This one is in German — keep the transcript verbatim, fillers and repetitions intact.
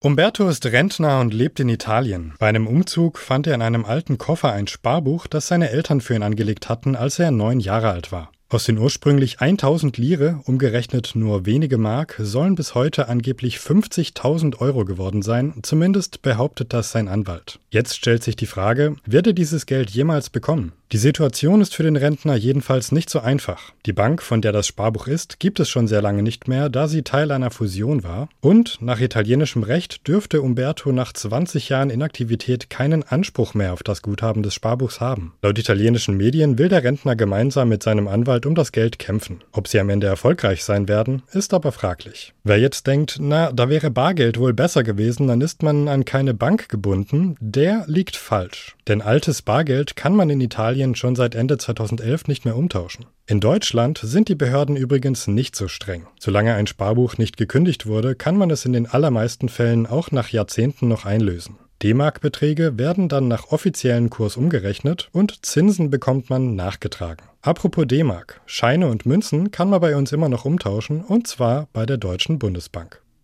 Umberto ist Rentner und lebt in Italien. Bei einem Umzug fand er in einem alten Koffer ein Sparbuch, das seine Eltern für ihn angelegt hatten, als er neun Jahre alt war. Aus den ursprünglich tausend Lire, umgerechnet nur wenige Mark, sollen bis heute angeblich fünfzigtausend Euro geworden sein, zumindest behauptet das sein Anwalt. Jetzt stellt sich die Frage, wird er dieses Geld jemals bekommen? Die Situation ist für den Rentner jedenfalls nicht so einfach. Die Bank, von der das Sparbuch ist, gibt es schon sehr lange nicht mehr, da sie Teil einer Fusion war. Und nach italienischem Recht dürfte Umberto nach zwanzig Jahren Inaktivität keinen Anspruch mehr auf das Guthaben des Sparbuchs haben. Laut italienischen Medien will der Rentner gemeinsam mit seinem Anwalt um das Geld kämpfen. Ob sie am Ende erfolgreich sein werden, ist aber fraglich. Wer jetzt denkt, na, da wäre Bargeld wohl besser gewesen, dann ist man an keine Bank gebunden, der liegt falsch. Denn altes Bargeld kann man in Italien schon seit Ende zweitausendelf nicht mehr umtauschen. In Deutschland sind die Behörden übrigens nicht so streng. Solange ein Sparbuch nicht gekündigt wurde, kann man es in den allermeisten Fällen auch nach Jahrzehnten noch einlösen. D-Mark-Beträge werden dann nach offiziellen Kurs umgerechnet und Zinsen bekommt man nachgetragen. Apropos D-Mark, Scheine und Münzen kann man bei uns immer noch umtauschen und zwar bei der Deutschen Bundesbank.